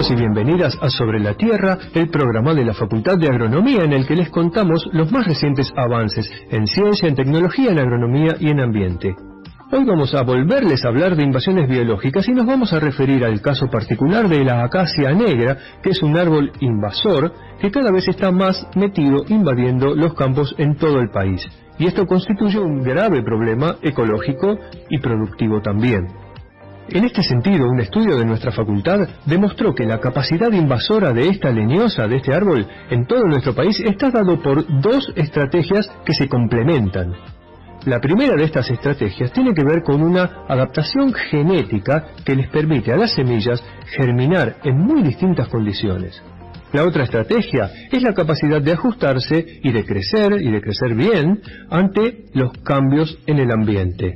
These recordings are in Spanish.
Bienvenidos y bienvenidas a Sobre la Tierra, el programa de la Facultad de Agronomía en el que les contamos los más recientes avances en ciencia, en tecnología, en agronomía y en ambiente. Hoy vamos a volverles a hablar de invasiones biológicas y nos vamos a referir al caso particular de la acacia negra, que es un árbol invasor que cada vez está más metido invadiendo los campos en todo el país. Y esto constituye un grave problema ecológico y productivo también. En este sentido, un estudio de nuestra facultad demostró que la capacidad invasora de esta leñosa, de este árbol, en todo nuestro país está dado por dos estrategias que se complementan. La primera de estas estrategias tiene que ver con una adaptación genética que les permite a las semillas germinar en muy distintas condiciones. La otra estrategia es la capacidad de ajustarse y de crecer bien ante los cambios en el ambiente.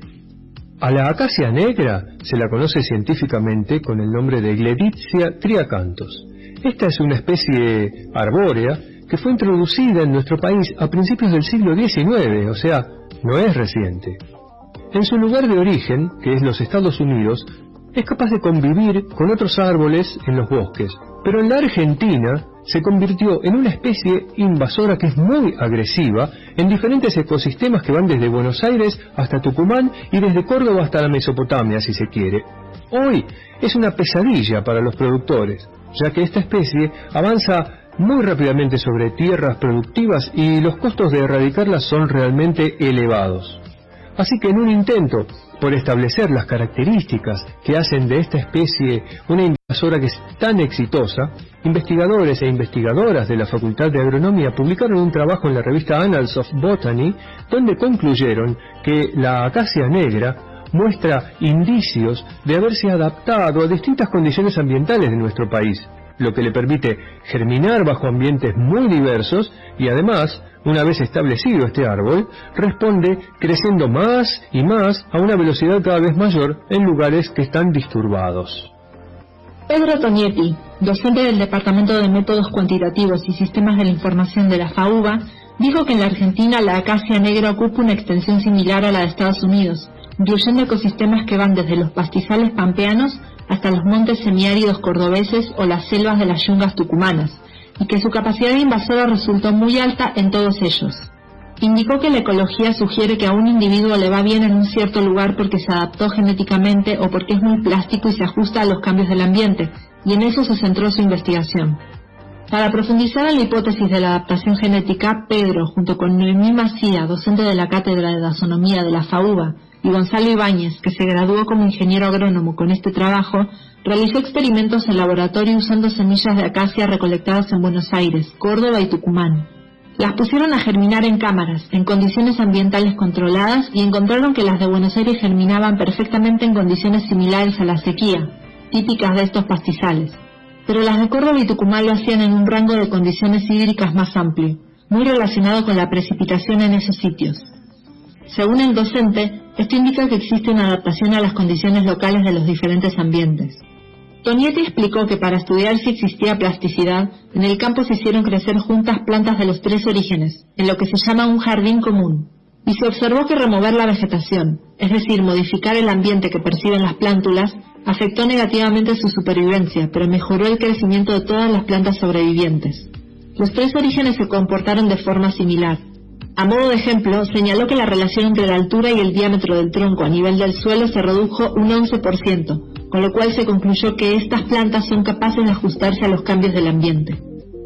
A la acacia negra se la conoce científicamente con el nombre de Gleditsia triacanthos. Esta es una especie arbórea que fue introducida en nuestro país a principios del siglo XIX, o sea, no es reciente. En su lugar de origen, que es los Estados Unidos, es capaz de convivir con otros árboles en los bosques, pero en la Argentina se convirtió en una especie invasora que es muy agresiva en diferentes ecosistemas que van desde Buenos Aires hasta Tucumán y desde Córdoba hasta la Mesopotamia, si se quiere. Hoy es una pesadilla para los productores, ya que esta especie avanza muy rápidamente sobre tierras productivas y los costos de erradicarlas son realmente elevados. Así que en un intento por establecer las características que hacen de esta especie una invasora que es tan exitosa, investigadores e investigadoras de la Facultad de Agronomía publicaron un trabajo en la revista Annals of Botany, donde concluyeron que la acacia negra muestra indicios de haberse adaptado a distintas condiciones ambientales de nuestro país, lo que le permite germinar bajo ambientes muy diversos y además, una vez establecido este árbol, responde creciendo más y más a una velocidad cada vez mayor en lugares que están disturbados. Pedro Tonietti, docente del Departamento de Métodos Cuantitativos y Sistemas de la Información de la FAUBA, dijo que en la Argentina la acacia negra ocupa una extensión similar a la de Estados Unidos, incluyendo ecosistemas que van desde los pastizales pampeanos hasta los montes semiáridos cordobeses o las selvas de las yungas tucumanas, y que su capacidad invasora resultó muy alta en todos ellos. Indicó que la ecología sugiere que a un individuo le va bien en un cierto lugar porque se adaptó genéticamente o porque es muy plástico y se ajusta a los cambios del ambiente, y en eso se centró su investigación. Para profundizar en la hipótesis de la adaptación genética, Pedro, junto con Noemí Macía, docente de la Cátedra de Taxonomía de la FAUBA, y Gonzalo Ibáñez, que se graduó como ingeniero agrónomo con este trabajo, realizó experimentos en laboratorio usando semillas de acacia recolectadas en Buenos Aires, Córdoba y Tucumán. Las pusieron a germinar en cámaras, en condiciones ambientales controladas, y encontraron que las de Buenos Aires germinaban perfectamente en condiciones similares a la sequía, típicas de estos pastizales. Pero las de Córdoba y Tucumán lo hacían en un rango de condiciones hídricas más amplio, muy relacionado con la precipitación en esos sitios. Según el docente, esto indica que existe una adaptación a las condiciones locales de los diferentes ambientes. Tonietti explicó que para estudiar si existía plasticidad, en el campo se hicieron crecer juntas plantas de los tres orígenes, en lo que se llama un jardín común, y se observó que remover la vegetación, es decir, modificar el ambiente que perciben las plántulas, afectó negativamente su supervivencia, pero mejoró el crecimiento de todas las plantas sobrevivientes. Los tres orígenes se comportaron de forma similar. A modo de ejemplo, señaló que la relación entre la altura y el diámetro del tronco a nivel del suelo se redujo un 11%, con lo cual se concluyó que estas plantas son capaces de ajustarse a los cambios del ambiente.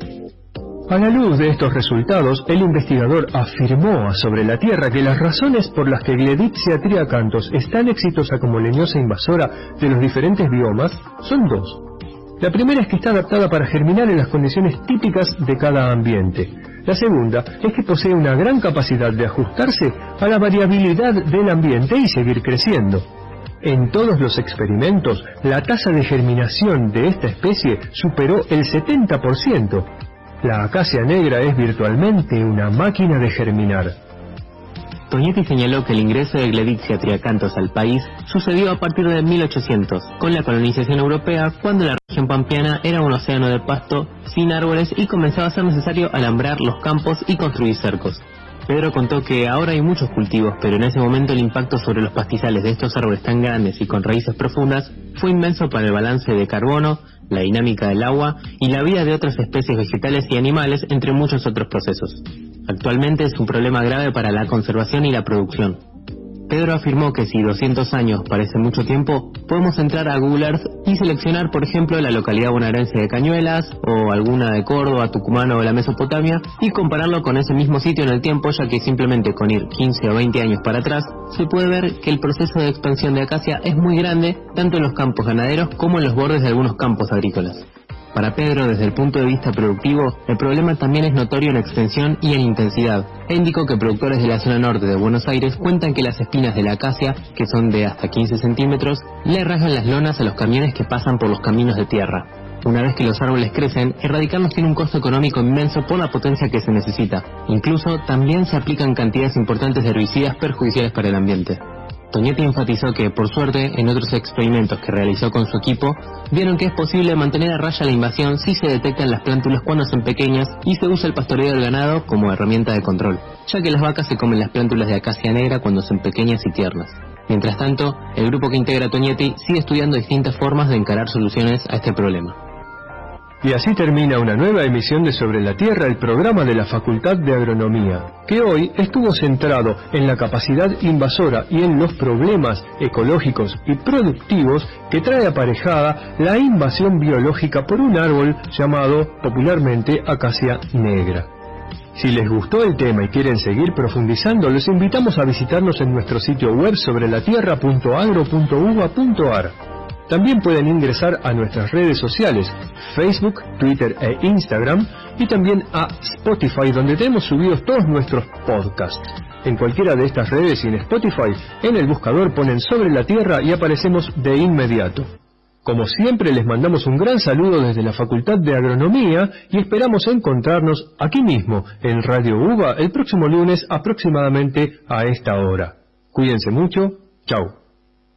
A la luz de estos resultados, el investigador afirmó a Sobre la Tierra que las razones por las que Gleditsia triacanthos es tan exitosa como leñosa invasora de los diferentes biomas son dos. La primera es que está adaptada para germinar en las condiciones típicas de cada ambiente. La segunda es que posee una gran capacidad de ajustarse a la variabilidad del ambiente y seguir creciendo. En todos los experimentos, la tasa de germinación de esta especie superó el 70%. La acacia negra es virtualmente una máquina de germinar. Tonietti señaló que el ingreso de Gleditsia triacanthos al país sucedió a partir de 1800, con la colonización europea, cuando la región pampeana era un océano de pasto sin árboles y comenzaba a ser necesario alambrar los campos y construir cercos. Pedro contó que ahora hay muchos cultivos, pero en ese momento el impacto sobre los pastizales de estos árboles tan grandes y con raíces profundas fue inmenso para el balance de carbono, la dinámica del agua y la vida de otras especies vegetales y animales, entre muchos otros procesos. Actualmente es un problema grave para la conservación y la producción. Pedro afirmó que si 200 años parece mucho tiempo, podemos entrar a Google Earth y seleccionar, por ejemplo, la localidad bonaerense de Cañuelas, o alguna de Córdoba, Tucumán o de la Mesopotamia, y compararlo con ese mismo sitio en el tiempo, ya que simplemente con ir 15 o 20 años para atrás, se puede ver que el proceso de expansión de acacia es muy grande, tanto en los campos ganaderos como en los bordes de algunos campos agrícolas. Para Pedro, desde el punto de vista productivo, el problema también es notorio en extensión y en intensidad, e indicó que productores de la zona norte de Buenos Aires cuentan que las espinas de la acacia, que son de hasta 15 centímetros, le rasgan las lonas a los camiones que pasan por los caminos de tierra. Una vez que los árboles crecen, erradicarlos tiene un costo económico inmenso por la potencia que se necesita. Incluso, también se aplican cantidades importantes de herbicidas perjudiciales para el ambiente. Tonietti enfatizó que, por suerte, en otros experimentos que realizó con su equipo, vieron que es posible mantener a raya la invasión si se detectan las plántulas cuando son pequeñas y se usa el pastoreo del ganado como herramienta de control, ya que las vacas se comen las plántulas de acacia negra cuando son pequeñas y tiernas. Mientras tanto, el grupo que integra Tonietti sigue estudiando distintas formas de encarar soluciones a este problema. Y así termina una nueva emisión de Sobre la Tierra, el programa de la Facultad de Agronomía, que hoy estuvo centrado en la capacidad invasora y en los problemas ecológicos y productivos que trae aparejada la invasión biológica por un árbol llamado popularmente acacia negra. Si les gustó el tema y quieren seguir profundizando, los invitamos a visitarnos en nuestro sitio web sobrelatierra.agro.uva.ar. También pueden ingresar a nuestras redes sociales, Facebook, Twitter e Instagram, y también a Spotify, donde tenemos subidos todos nuestros podcasts. En cualquiera de estas redes y en Spotify, en el buscador ponen Sobre la Tierra y aparecemos de inmediato. Como siempre, les mandamos un gran saludo desde la Facultad de Agronomía y esperamos encontrarnos aquí mismo, en Radio UVA, el próximo lunes aproximadamente a esta hora. Cuídense mucho. Chau.